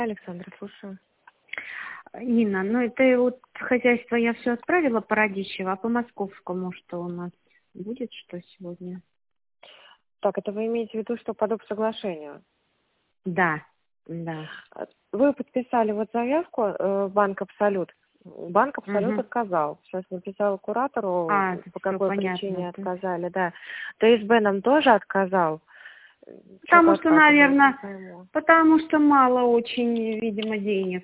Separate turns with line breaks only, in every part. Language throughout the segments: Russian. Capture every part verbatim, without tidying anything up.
Александра, слушаю.
Нина, ну это вот хозяйство я все отправила по Радищево, а по Московскому что у нас будет, что сегодня?
Так, это вы имеете в виду, что по доп. Соглашению?
Да, да.
Вы подписали вот заявку э, Банк Абсолют. Банк Абсолют
Угу.
отказал. Сейчас написала куратору,
А,
по
все
какой
понятно.
причине
Да.
отказали, да. ТСБ нам тоже отказал.
Потому
Что-то
что,
отказывает, не
наверное,
пойму.
потому что мало очень, видимо, денег.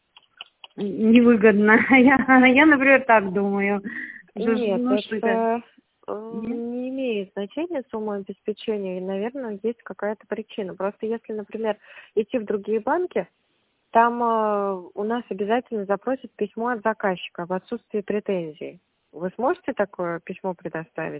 Невыгодно. Я, я например, так думаю.
Нет,
Ну, что это?
это э,
Нет?
не имеет значения сумма обеспечения. И, наверное, есть какая-то причина. Просто если, например, идти в другие банки, там э, у нас обязательно запросят письмо от заказчика об отсутствии претензий. Вы сможете такое письмо предоставить?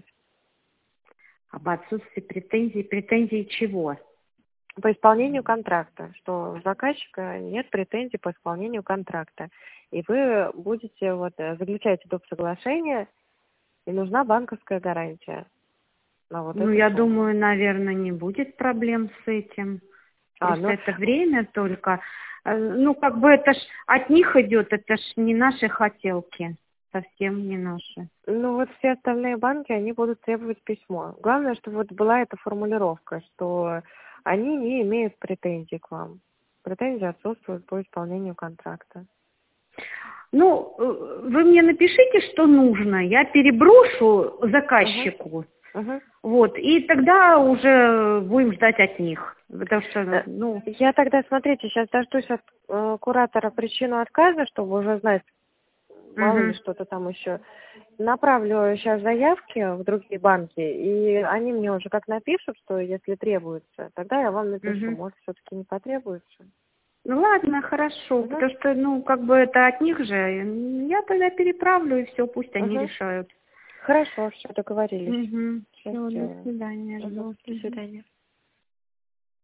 Об отсутствии претензий. Претензий чего?
По исполнению контракта, что у заказчика нет претензий по исполнению контракта. И вы будете, вот, э, заключаете доп. Соглашение, и нужна банковская гарантия на вот
Ну,
эту
я
сумму.
думаю, наверное, не будет проблем с этим.
А,
Просто
ну,
это время только. Э, Ну, как бы это ж от них идет, это ж не наши хотелки. Совсем не наши.
ну вот все остальные банки, они будут требовать письмо. Главное, чтобы вот была эта формулировка, что они не имеют претензий к вам. Претензии отсутствуют по исполнению контракта.
Ну, э, вы мне напишите, что нужно. Я переброшу
Угу.
заказчику.
Угу.
Вот. И тогда уже будем ждать от них. Потому что,
Э,
ну...
Я тогда, смотрите, сейчас дождусь от э, куратора причину отказа, чтобы уже знать, мало ли
Угу.
что-то там еще. Направлю сейчас заявки в другие банки, и они мне уже как напишут, что если требуется, тогда я вам напишу.
Угу.
Может, все-таки не потребуется.
Ну ладно, хорошо,
Угу.
потому что, ну, как бы это от них же. Я тогда переправлю, и все, пусть они
Угу.
решают.
Хорошо, все, договорились.
Угу.
Сейчас
Все, до
сделаем.
свидания,
Угу.
жду.
До
Мгм.
свидания.